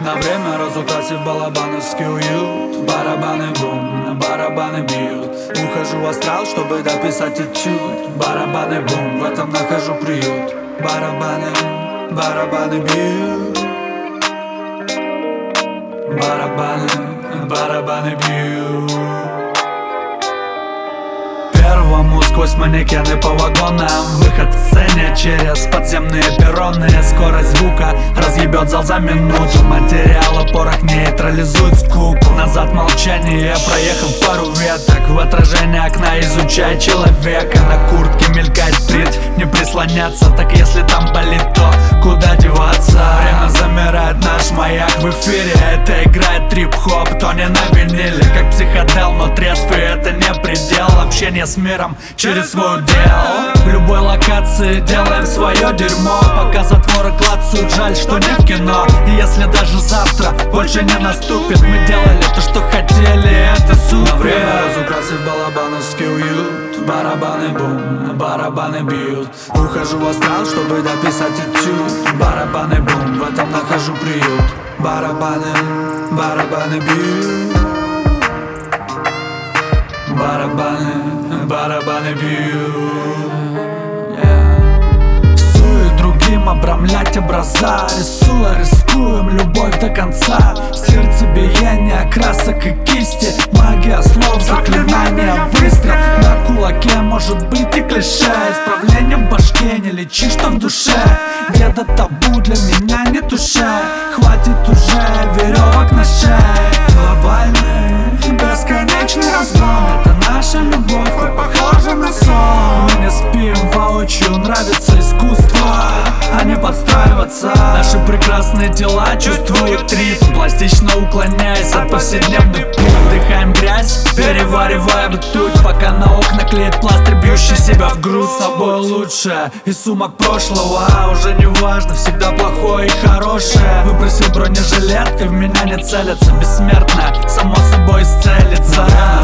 На время разукрасив балабановский уют. Барабаны бум, барабаны бьют. Ухожу в астрал, чтобы дописать этюд. Барабаны бум, в этом нахожу приют. Барабаны, барабаны бьют. Барабаны, барабаны бьют. Первому сквозь манекены по вагонам. Выход в сцене через подземные перроны. Скорость звука разъебет зал за минуту. Материала порох нейтрализует скуку. Назад молчание, проехав пару веток. В отражение окна изучай человека. На куртке мелькает принт, не прислоняться. Так если там болит, то куда деваться? Время замирает, наш маяк в эфире. Это играет трип-хоп, то не на виниле. Как психодел, но трезвый, это не предел. Общение с миром через свой удел. В любой локации делаем свое дерьмо. Пока затворы клацают, жаль, что не в кино. И если даже завтра больше не наступит, мы делали то, что хотели, это супер. На время разукрасив балабановский уют. Барабаны бум, барабаны бьют. Ухожу в астрал, чтобы дописать этюд. Барабаны бум, в этом нахожу приют. Барабаны, барабаны бьют. Барабаны, барабаны бьют. Всую и другим обрамлять образа. Рисуя, рискуем любовь до конца. Сердце биение, красок и кисти. Магия слов, заклинания, выстрел. На кулаке может быть и клише. Исправление в башке, не лечи, что в душе. Где-то табу для меня не туше. Хватит уже веревок на шее. Глобальный, бесконечный разгон. Это наша любовь, хоть похожа на сон. Мы не спим воочию, нравится искусство, а не подстраиваться. Наши прекрасные тела чувствуют ритм, пластично уклоняясь от повседневных пут. Вдыхаем грязь, перевариваем ртуть, пока на окна клеит пластырь, бьющий себя в грудь. С собой лучше из сумок прошлого, а уже не важно, всегда плохое и хорошее. Выбросил бронежилет, и в меня не целятся. Бессмертная, само собой исцелится.